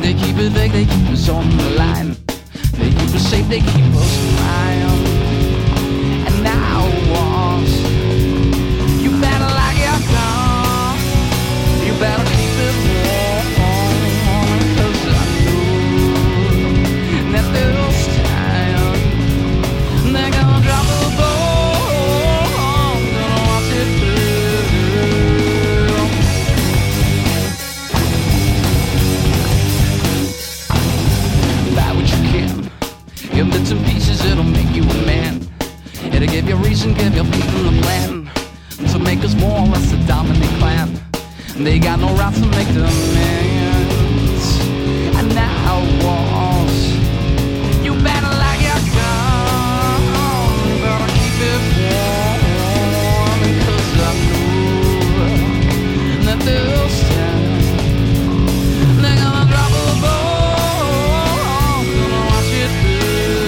They keep it vague, they keep us on the line. They keep us safe, they keep us flying. And now was, you better like your gun. You better keep it warm, 'cause I know that this time they're gonna drop a bomb, gonna watch it burn. Buy what you can, give bits and pieces, it'll make you a man. It'll give you reason, give your people a plan to make us more or less a dominant clan. They got no right to make demands. And now was, you better like your gun. You better keep it warm, 'cause I know that this time they're gonna drop a bomb, gonna watch it burn.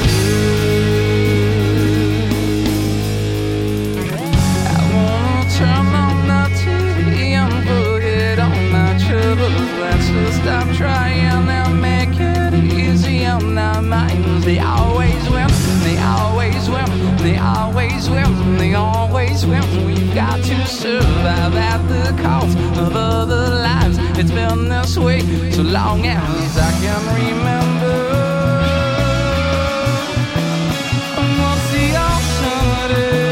I wanna turn on the TV and forget all my troubles. Let's just stop trying and make it easy on our minds. They always win, they always win, they always win, they always win. We've got to survive at the cost of other lives. It's been this way so long as I can remember. What's the alternative?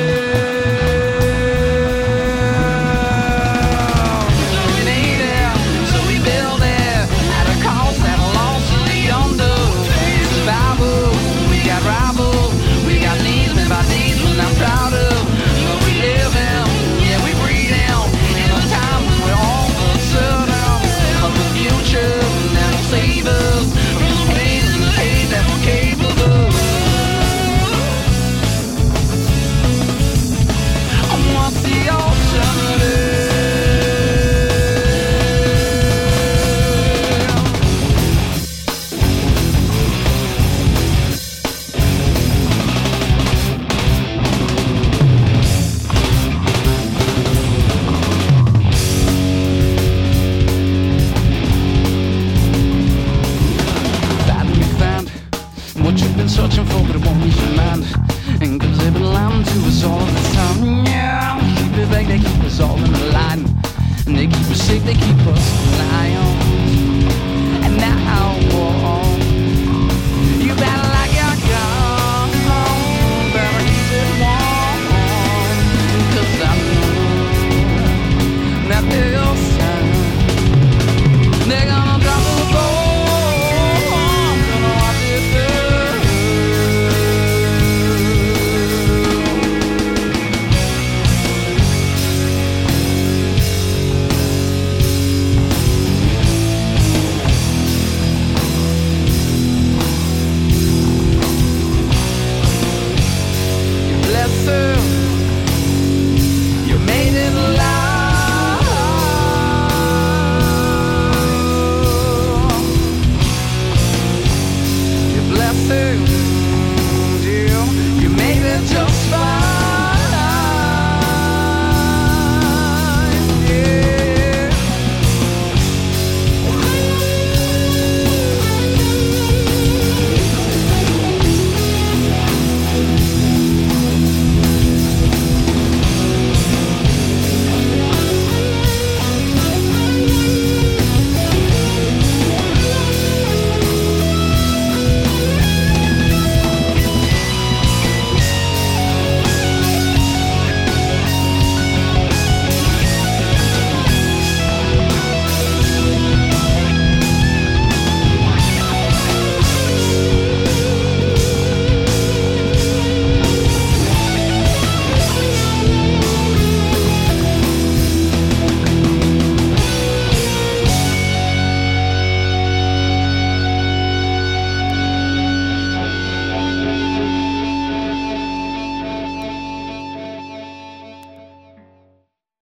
We need it, so we build it at a cost, at a loss, so we don't do. Survival, we got rivals, we got needs, live our deeds, we're not proud of. But we live in, yeah, we breathe in a time when we're all uncertain of the future that'll save us from the pain and the hate that we're capable of. What's the alternative? Finally found what you've been searching for, but it won't ease your mind. And 'cause they've been lying to us all the time. Yeah, keep it vague, they keep us all in the line. And they keep us safe, they keep us flying.